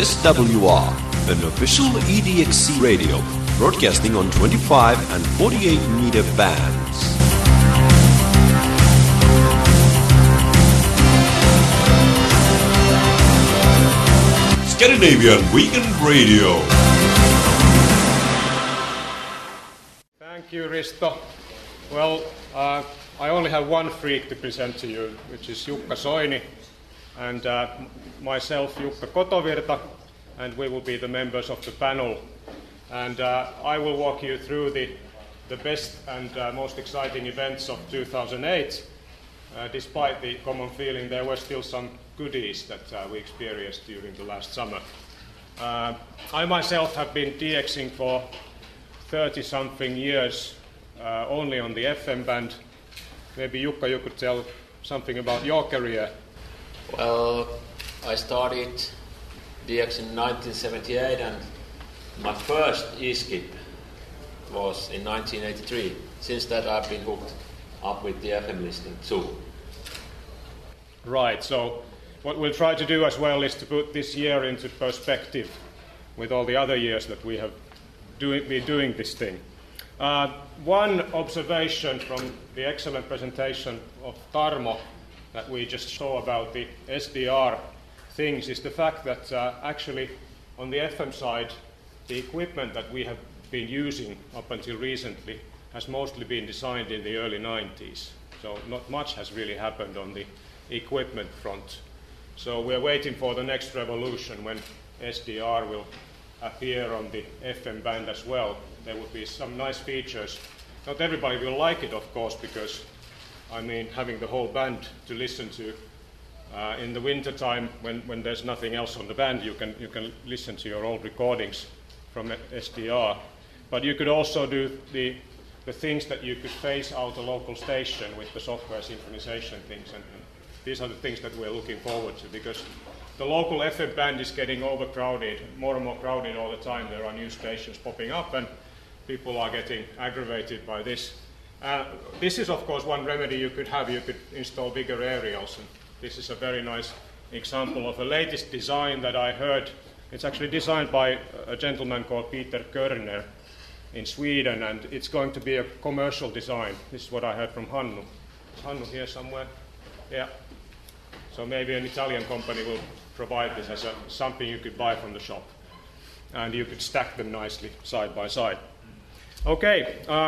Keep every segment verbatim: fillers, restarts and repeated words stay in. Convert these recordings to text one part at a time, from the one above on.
S W R, an official E D X C radio, broadcasting on twenty-five and forty-eight meter bands. Scandinavian Weekend Radio. Thank you, Risto. Well, uh, I only have one freak to present to you, which is Jukka Soini, and uh, myself, Jukka Kotovirta, and we will be the members of the panel. And uh, I will walk you through the, the best and uh, most exciting events of two thousand eight. Uh, despite the common feeling, there were still some goodies that uh, we experienced during the last summer. Uh, I myself have been DXing for thirty-something years, uh, only on the F M band. Maybe Jukka, you could tell something about your career. Well, I started D X in nineteen seventy-eight, and my first E-skip was in nineteen eighty-three. Since that, I've been hooked up with the F M listening too. Right, so what we'll try to do as well is to put this year into perspective with all the other years that we have do, been doing this thing. Uh, one observation from the excellent presentation of Tarmo that we just saw about the S D R things is the fact that uh, actually on the F M side, the equipment that we have been using up until recently has mostly been designed in the early nineties. So not much has really happened on the equipment front. So we're waiting for the next revolution when S D R will appear on the F M band as well. There will be some nice features. Not everybody will like it, of course, because I mean having the whole band to listen to uh, in the winter time when, when there's nothing else on the band, you can you can listen to your old recordings from S D R. But you could also do the the things that you could phase out a local station with the software synchronization things, and, and these are the things that we're looking forward to, because the local F M band is getting overcrowded, more and more crowded all the time. There are new stations popping up, and people are getting aggravated by this. Uh, this is, of course, one remedy you could have. You could install bigger aerials, and this is a very nice example of a latest design that I heard. It's actually designed by a gentleman called Peter Körner in Sweden, and it's going to be a commercial design. This is what I heard from Hannu. Is Hannu here somewhere? Yeah. So maybe an Italian company will provide this as a, something you could buy from the shop, and you could stack them nicely side by side. Okay, uh,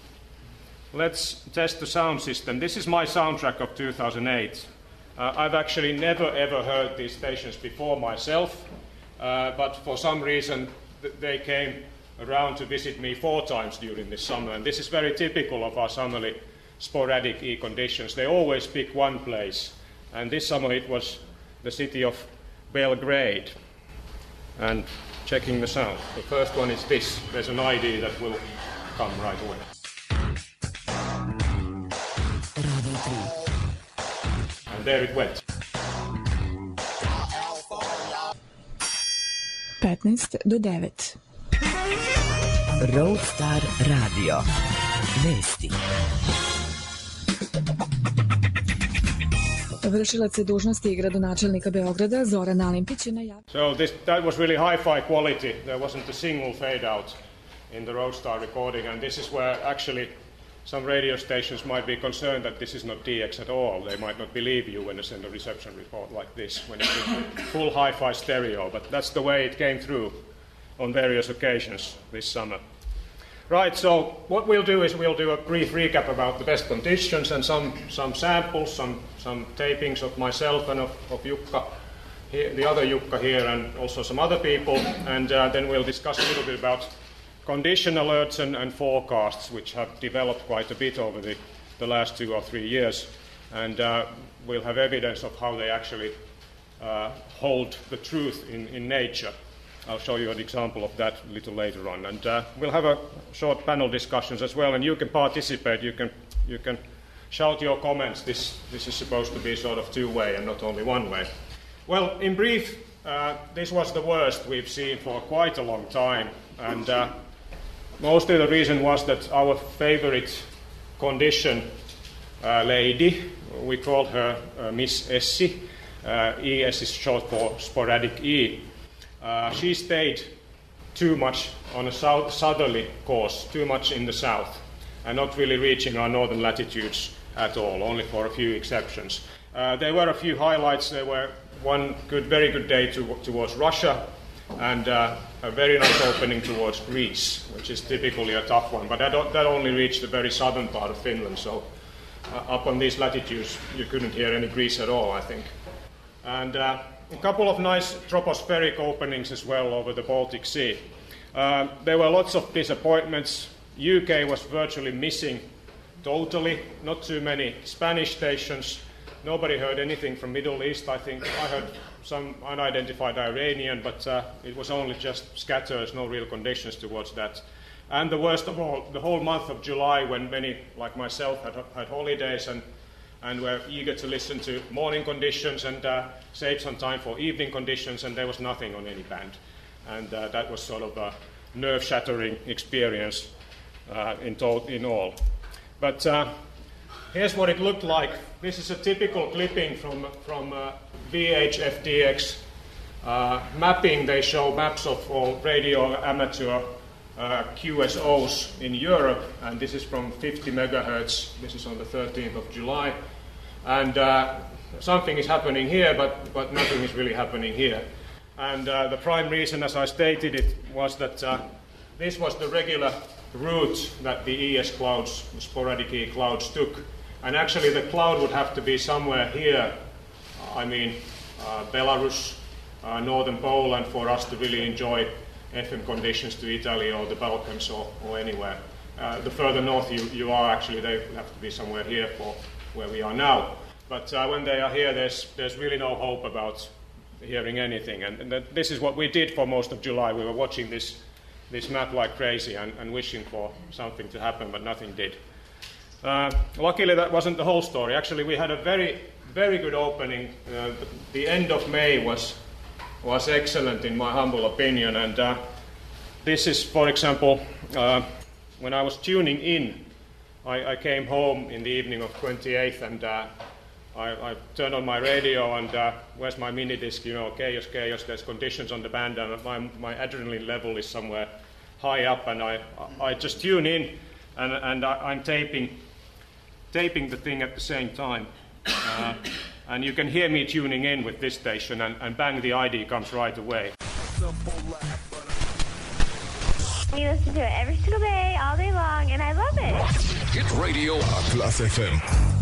let's test the sound system. This is my soundtrack of two thousand eight. Uh, I've actually never ever heard these stations before myself, uh, but for some reason th- they came around to visit me four times during this summer, and this is very typical of our summerly sporadic E-conditions. They always pick one place, and this summer it was the city of Belgrade. And checking the sound. The first one is this. There's an I D that will come right away. And there it went. petnaest do devet. Roadstar Radio. Vesti. Vršilac dužnosti gradonačelnika Beograda Zoran Alimpić je najavio. So this, that was really hi-fi quality. There wasn't a single fade out in the Roadstar recording, and this is where actually some radio stations might be concerned that this is not D X at all. They might not believe you when they send a reception report like this, when it's in full hi-fi stereo, but that's the way it came through on various occasions this summer. Right, so what we'll do is we'll do a brief recap about the best conditions and some, some samples, some, some tapings of myself and of, of Jukka, here, the other Jukka here, and also some other people, and uh, then we'll discuss a little bit about condition alerts and, and forecasts, which have developed quite a bit over the, the last two or three years, and uh, we'll have evidence of how they actually uh, hold the truth in, in nature. I'll show you an example of that a little later on, and uh, we'll have a short panel discussions as well, and you can participate. You can you can shout your comments. This this is supposed to be sort of two-way and not only one way. Well, in brief, uh, this was the worst we've seen for quite a long time, and uh, mostly the reason was that our favorite condition uh, lady, we called her uh, Miss Essi. Uh, E S is short for sporadic E. uh, she stayed too much on a south, southerly course, too much in the south, and not really reaching our northern latitudes at all, only for a few exceptions. Uh, there were a few highlights. There were one good, very good day to, towards Russia, and uh, a very nice opening towards Greece, which is typically a tough one. But that, that only reached the very southern part of Finland, so uh, up on these latitudes you couldn't hear any Greece at all, I think. And uh, a couple of nice tropospheric openings as well over the Baltic Sea. Uh, there were lots of disappointments. U K was virtually missing totally, not too many Spanish stations. Nobody heard anything from Middle East, I think. I heard some unidentified Iranian, but uh, it was only just scatters, no real conditions towards that. And the worst of all, the whole month of July, when many, like myself, had, had holidays and, and were eager to listen to morning conditions and uh, save some time for evening conditions, and there was nothing on any band. And uh, that was sort of a nerve-shattering experience uh, in, to- in all. But uh, here's what it looked like. This is a typical clipping from, from uh, V H F D X uh, mapping. They show maps of all radio amateur uh, Q S Os in Europe, and this is from fifty megahertz. This is on the thirteenth of July. And uh, something is happening here, but, but nothing is really happening here. And uh, the prime reason, as I stated it, was that uh, this was the regular route that the E S clouds, the sporadic E clouds, took. And actually the cloud would have to be somewhere here, I mean uh, Belarus, uh, northern Poland, for us to really enjoy F M conditions to Italy or the Balkans or, or anywhere. Uh, the further north you, you are, actually they have to be somewhere here for where we are now. But uh, when they are here, there's, there's really no hope about hearing anything. And, and that, this is what we did for most of July. We were watching this, this map like crazy and, and wishing for something to happen, but nothing did. Uh, luckily, that wasn't the whole story. Actually, we had a very, very good opening. Uh, the end of May was was excellent, in my humble opinion. And uh, this is, for example, uh, when I was tuning in, I, I came home in the evening of twenty-eighth, and uh, I, I turned on my radio, and uh, where's my mini disc? You know, chaos, chaos. There's conditions on the band, and my, my adrenaline level is somewhere high up, and I, I just tune in, and, and I, I'm taping. taping the thing at the same time. Uh, and you can hear me tuning in with this station, and, and bang, the I D comes right away. You listen to it every single day, all day long, and I love it. Hit Radio Atlas F M.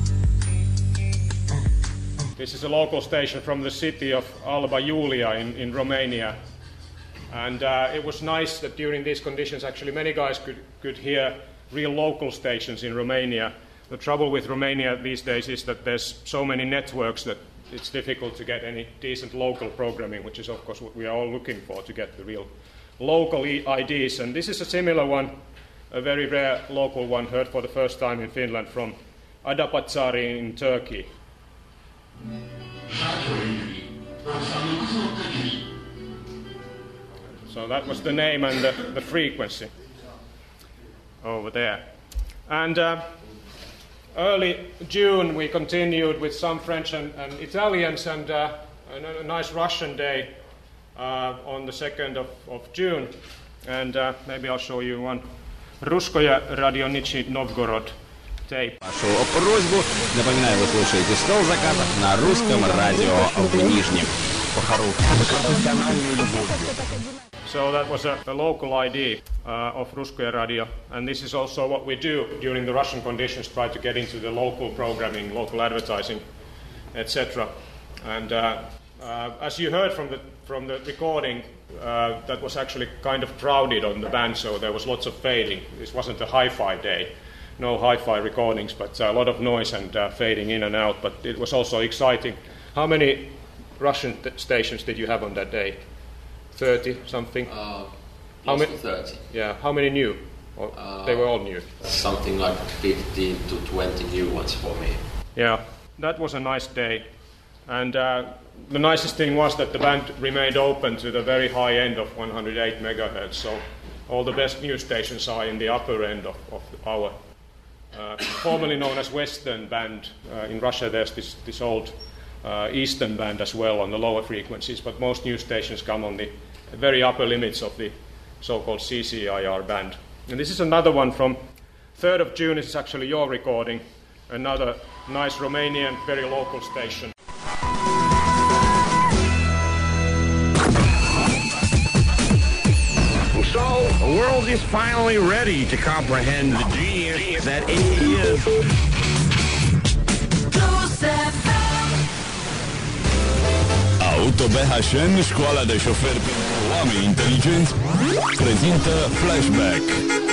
This is a local station from the city of Alba Iulia in, in Romania. And uh, it was nice that during these conditions, actually many guys could, could hear real local stations in Romania. The trouble with Romania these days is that there's so many networks that it's difficult to get any decent local programming, which is of course what we are all looking for, to get the real local I Ds. And this is a similar one, a very rare local one, heard for the first time in Finland from Adapazarı in Turkey. So that was the name and the, the frequency over there. And uh, early June, we continued with some French and, and Italians, and uh, a, a nice Russian day uh, on the second of, of June. And uh, maybe I'll show you one Ruskoye Radio Nizhny Novgorod tape. Вашу просьбу. Напоминаю, вы слушаете «Стол заказов» на русском радио в Нижнем. So that was a, a local I D uh, of Ruskoye Radio, and this is also what we do during the Russian conditions, try to get into the local programming, local advertising, et cetera. And uh, uh, as you heard from the from the recording, uh, that was actually kind of crowded on the band, so there was lots of fading. This wasn't a hi-fi day, no hi-fi recordings, but a lot of noise and uh, fading in and out. But it was also exciting. How many Russian t- stations did you have on that day? thirty something? Uh, How many? thirty. Yeah. How many new? Or Uh, they were all new. Something like fifteen to twenty new ones for me. Yeah. That was a nice day. And uh, the nicest thing was that the band remained open to the very high end of one hundred eight megahertz. So all the best news stations are in the upper end of, of our uh, formerly known as Western band. Uh, in Russia, there's this, this old uh, Eastern band as well on the lower frequencies, but most news stations come on the very upper limits of the so-called C C I R band. And this is another one from third of June. This is actually your recording. Another nice Romanian, very local station. So, the world is finally ready to comprehend the genius that it is. Auto B H N, școala de șoferi pentru oameni inteligenți, prezintă Flashback.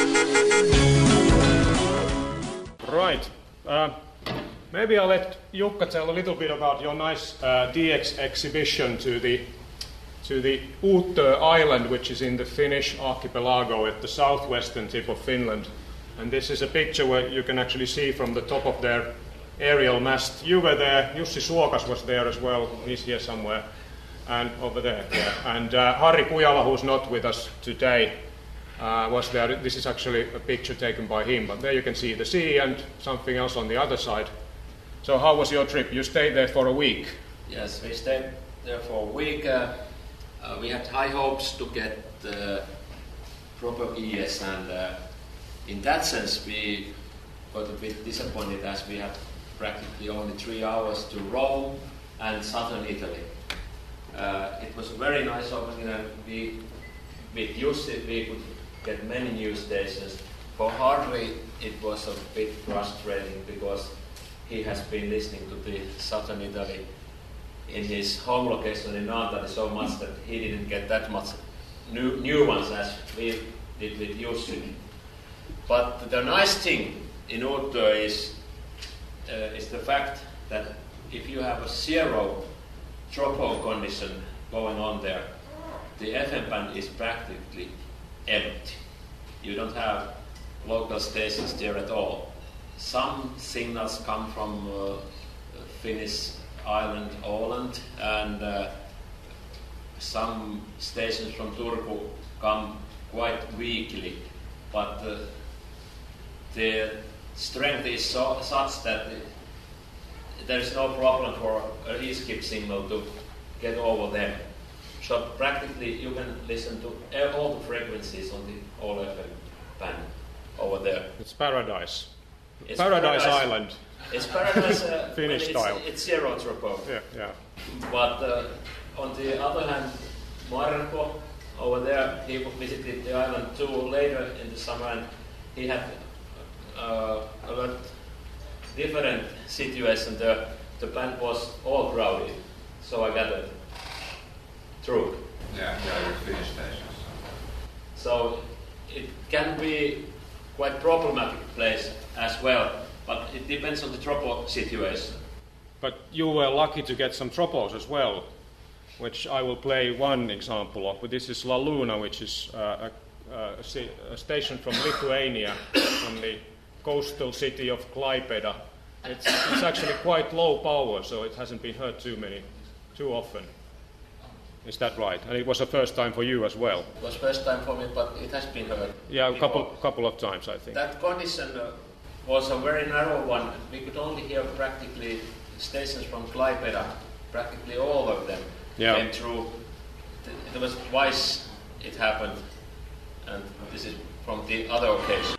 Right. Uh, maybe I'll let Jukka tell a little bit about your nice uh, D X exhibition to the to the Uutö Island, which is in the Finnish archipelago at the southwestern tip of Finland. And this is a picture where you can actually see from the top of their aerial mast. You were there, Jussi Suokas was there as well, he's here somewhere, and over there. Yeah. And uh, Harri Kujala, who's not with us today, uh, was there. This is actually a picture taken by him, but there you can see the sea and something else on the other side. So how was your trip? You stayed there for a week. Yes, we stayed there for a week. Uh, uh, we had high hopes to get uh, proper E S, and uh, in that sense we got a bit disappointed as we had practically only three hours to Rome and southern Italy. Uh, it was a very nice opening, and we, with Jussi, we could get many new stations. For Harri, it was a bit frustrating because he has been listening to the southern Italy in his home location in Naantali so much that he didn't get that much new, new ones as we did with Jussi. But the nice thing in Uutö is Uh, is the fact that if you have a zero tropo condition going on there, the F M band is practically empty. You don't have local stations there at all. Some signals come from uh, Finnish island Åland, and uh, some stations from Turku come quite weakly, but uh, the strength is so, such that there's no problem for an E-skip signal to get over them. So practically you can listen to all the frequencies on the all F M band over there. It's paradise. It's paradise, paradise Island. It's paradise. Uh, Finnish it's, style. It's zero tropo. Yeah, yeah. But uh, on the other hand, Marko over there, he visited the island too later in the summer, and he had Uh, a lot different situation. The the band was all crowded, so I gathered. True. Yeah, yeah, Finnish stations. So it can be quite problematic place as well, but it depends on the tropo situation. But you were lucky to get some tropos as well, which I will play one example of. But this is La Luna, which is uh, a, a, a station from Lithuania, from the coastal city of Klaipėda. It's, it's actually quite low power, so it hasn't been heard too many, too often. Is that right? And it was the first time for you as well. It was first time for me, but it has been heard. Yeah, a couple, couple of times, I think. That condition uh, was a very narrow one. We could only hear practically stations from Klaipėda, practically all of them yeah. came through. It was twice it happened, and this is from the other occasion.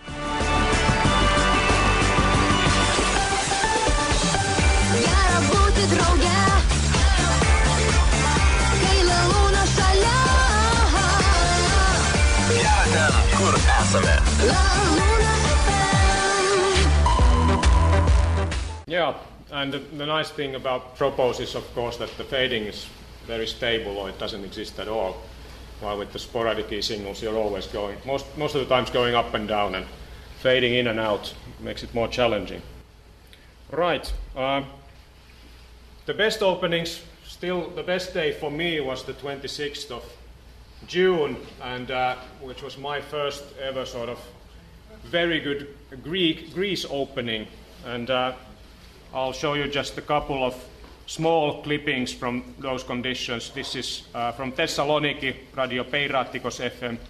Yeah, and the, the nice thing about tropos is, of course, that the fading is very stable, or it doesn't exist at all. While with the sporadic E signals, you're always going, most most of the times going up and down, and fading in and out makes it more challenging. Right. Uh, the best openings, still the best day for me was the twenty-sixth of June, and uh, which was my first ever sort of very good Greek Greece opening, and uh, I'll show you just a couple of small clippings from those conditions. This is uh, from Thessaloniki, Radio Peirattikos F M.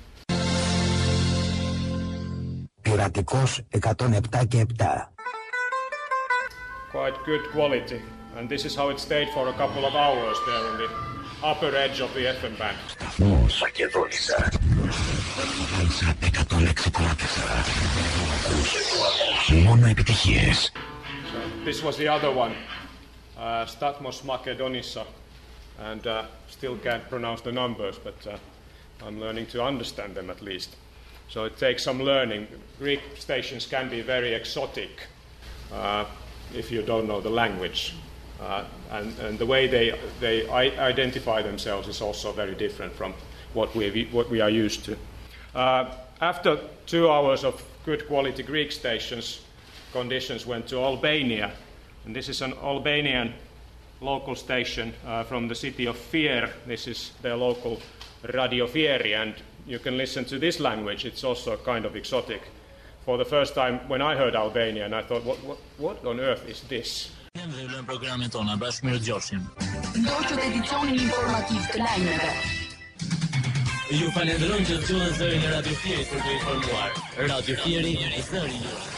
Piratikos εκατόν επτά και επτά. Quite good quality, and this is how it stayed for a couple of hours there in the upper edge of the F M band. So this was the other one, uh, Statmos Makedonissa, and uh, still can't pronounce the numbers, but uh, I'm learning to understand them at least. So it takes some learning. Greek stations can be very exotic uh, if you don't know the language. Uh, and, and the way they, they identify themselves is also very different from what we, what we are used to. Uh, after two hours of good quality Greek stations, conditions went to Albania. And this is an Albanian local station uh, from the city of Fier. This is their local Radio Fieri, and you can listen to this language. It's also kind of exotic. For the first time when I heard Albanian, I thought, what, what, what on earth is this? Programin tona bashkë me Gjoshin. Ndoqët edicionin informativ të lajmeve. Ju falenderoj që dëgjoni zërin e Radio Fierit për të informuar. Radio Fieri, zëri i jush.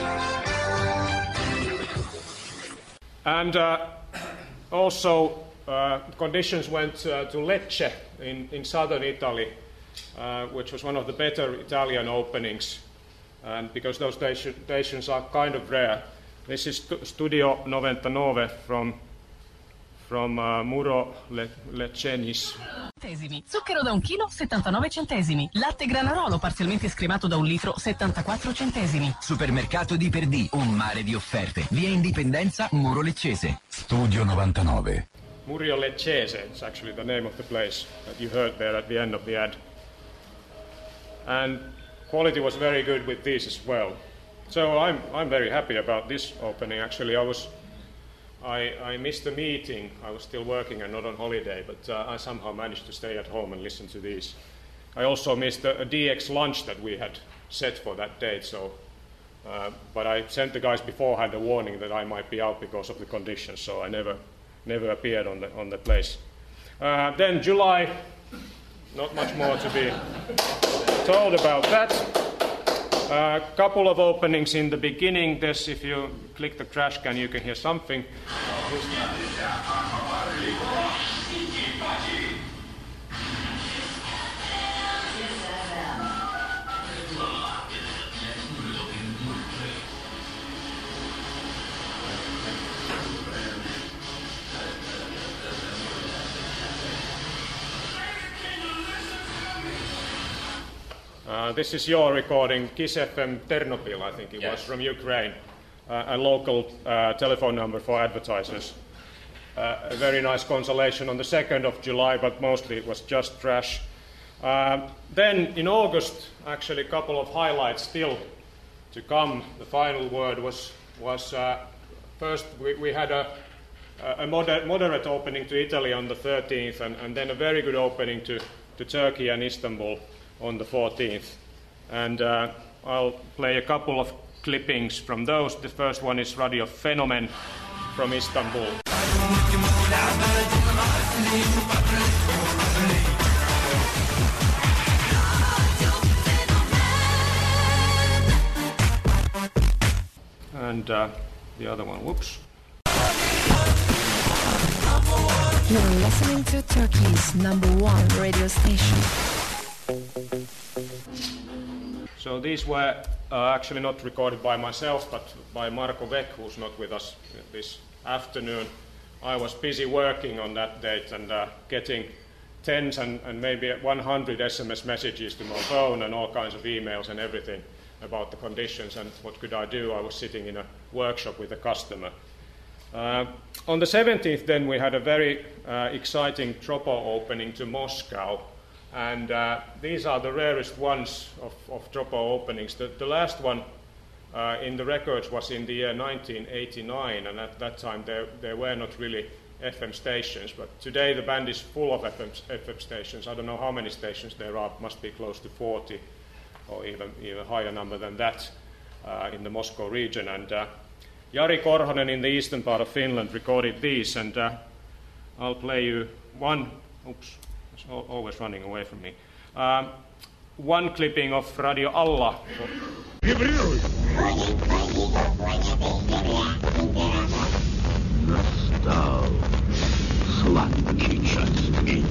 And uh, also uh, conditions went uh, to Lecce in, in southern Italy, uh, which was one of the better Italian openings, and because those stations are kind of rare. This is Studio novantanove from from uh, Muro Le- Leccenis. Centesimi. Zucchero da un chilo, settantanove centesimi. Latte Granarolo parzialmente scremato da un litro, settantaquattro centesimi. Supermercato di Perdì, un mare di offerte. Via Indipendenza, Muro Leccese. Studio novantanove. Muro Leccese is actually the name of the place that you heard there at the end of the ad. And quality was very good with these as well. So I'm I'm very happy about this opening. Actually, I was I, I missed the meeting. I was still working and not on holiday, but uh, I somehow managed to stay at home and listen to these. I also missed a, a D X lunch that we had set for that date. So, uh, but I sent the guys beforehand a warning that I might be out because of the conditions. So I never never appeared on the on the place. Uh, then July, not much more to be told about that. A uh, couple of openings in the beginning. This, if you click the trash can, you can hear something. Uh, this is your recording, Kiss F M Ternopil, I think it yes. was, from Ukraine, uh, a local uh, telephone number for advertisers. Uh, a very nice consolation on the second of July, but mostly it was just trash. Uh, then in August, actually a couple of highlights still to come. The final word was, was uh, first we, we had a, a moder- moderate opening to Italy on the thirteenth, and, and then a very good opening to, to Turkey and Istanbul on the fourteenth. And uh, I'll play a couple of clippings from those. The first one is Radio Phenomen from Istanbul. And uh, the other one, whoops. You're listening to Turkey's number one radio station. So these were uh, actually not recorded by myself, but by Marko Vek, who's not with us this afternoon. I was busy working on that date and uh, getting tens and, and maybe one hundred S M S messages to my phone and all kinds of emails and everything about the conditions and what could I do. I was sitting in a workshop with a customer. Uh, on the seventeenth then we had a very uh, exciting Tropo opening to Moscow. And uh, these are the rarest ones of, of Tropo openings. The, the last one uh, in the records was in the year nineteen eighty-nine, and at that time there, there were not really F M stations. But today the band is full of F M, F M stations. I don't know how many stations there are, must be close to forty, or even even higher number than that uh, in the Moscow region. And uh, Jari Korhonen in the eastern part of Finland recorded these, and uh, I'll play you one. Oops. Always running away from me. Um, one clipping of Radio Alla. Настал сладкий час.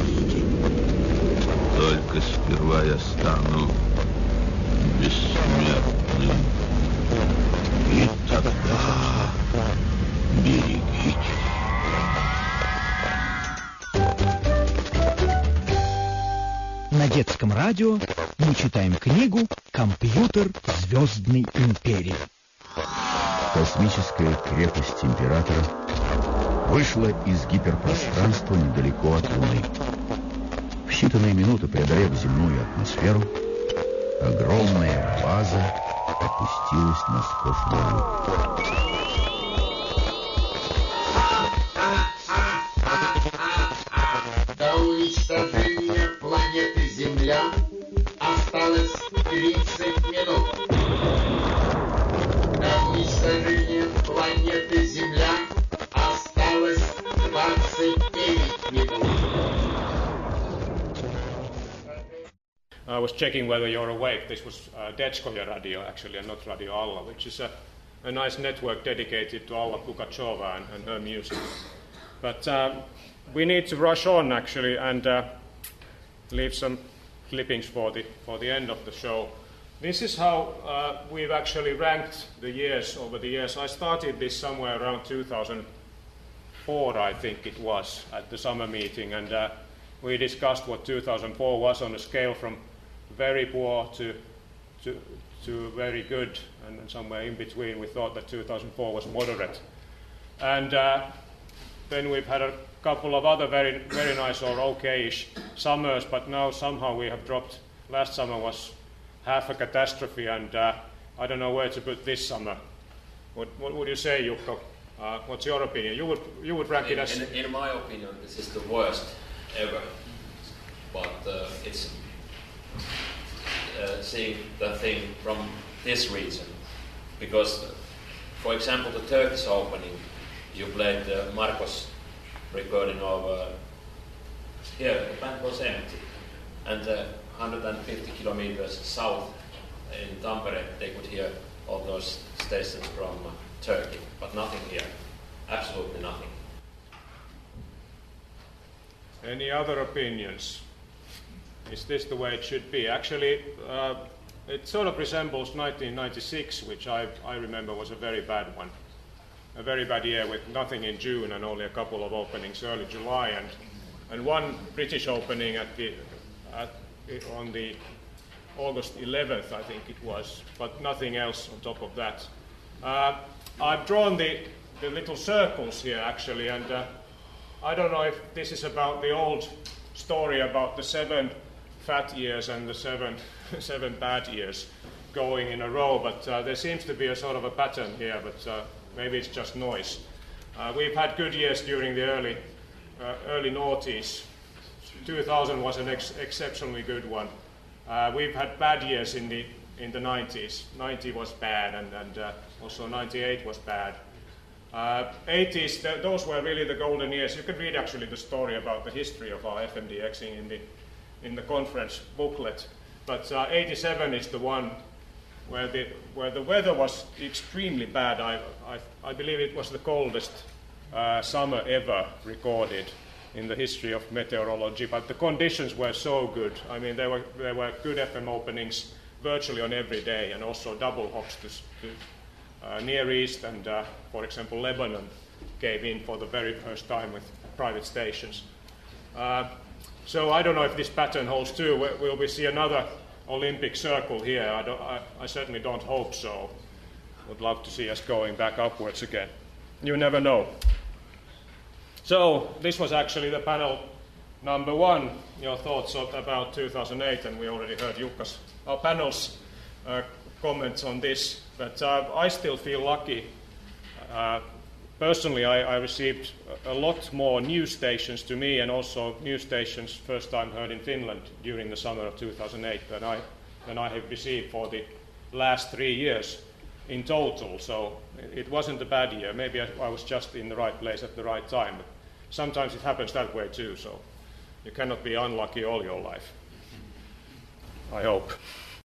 детском радио мы читаем книгу «Компьютер Звездной империи». Космическая крепость Императора вышла из гиперпространства недалеко от Луны. В считанные минуты, преодолев земную атмосферу, огромная база опустилась на скоф-луну. До уничтожения планеты Земля осталось тридцать минут. До уничтожения планеты Земля осталось двадцать девять минут. I was checking whether you're awake. This was uh, Detskoja Radio, actually, and not Radio Alla, which is a, a nice network dedicated to Alla Pugacheva and, and her music. But uh, we need to rush on, actually, and uh, leave some clippings for the, for the end of the show. This is how uh, we've actually ranked the years over the years. I started this somewhere around two thousand four, I think it was, at the summer meeting, and uh, we discussed what two thousand four was on a scale from very poor to, to, to very good, and somewhere in between we thought that two thousand four was moderate. And uh, then we've had a couple of other very, very nice or okay-ish summers, but now somehow we have dropped. Last summer was half a catastrophe, and uh, I don't know where to put this summer. What, what would you say, Jukka? Uh, what's your opinion? You would, you would rank in, it as... In, in my opinion, this is the worst ever. But uh, it's uh, seeing the thing from this reason. Because, uh, for example, the Turkish opening, you played the uh, Marcos recording of... Uh, here, the band was empty. And uh, one hundred fifty kilometers south in Tampere, they could hear all those stations from uh, Turkey. But nothing here. Absolutely nothing. Any other opinions? Is this the way it should be? Actually, uh, it sort of resembles nineteen ninety-six, which I, I remember was a very bad one. A very bad year with nothing in June and only a couple of openings early July, and, and one British opening at the, at, on the August eleventh, I think it was, but nothing else on top of that. Uh, I've drawn the, the little circles here, actually, and uh, I don't know if this is about the old story about the seven fat years and the seven, seven bad years going in a row, but uh, there seems to be a sort of a pattern here, but uh, maybe it's just noise. Uh, we've had good years during the early, uh, early noughties. two thousand was an ex- exceptionally good one. Uh, we've had bad years in the, in the nineties. ninety was bad, and, and uh, also ninety-eight was bad. Uh, eighties, th- those were really the golden years. You can read actually the story about the history of our FMDXing in the in the conference booklet. But uh, eighty-seven is the one where the where the weather was extremely bad. I I, I believe it was the coldest uh, summer ever recorded in the history of meteorology. But the conditions were so good. I mean, there were there were good F M openings virtually on every day, and also double hops to. to Uh, Near East and, uh, for example, Lebanon gave in for the very first time with private stations. Uh, so I don't know if this pattern holds too. Will we see another Olympic circle here? I, don't, I, I certainly don't hope so. Would love to see us going back upwards again. You never know. So this was actually the panel number one. Your thoughts of, about two thousand eight, and we already heard Jukka's, our panel's uh, comments on this. But uh, I still feel lucky. Uh, personally, I, I received a lot more news stations to me, and also news stations first time heard in Finland during the summer of two thousand eight than I, than I have received for the last three years in total. So it wasn't a bad year. Maybe I, I was just in the right place at the right time. But sometimes it happens that way too. So you cannot be unlucky all your life. I hope.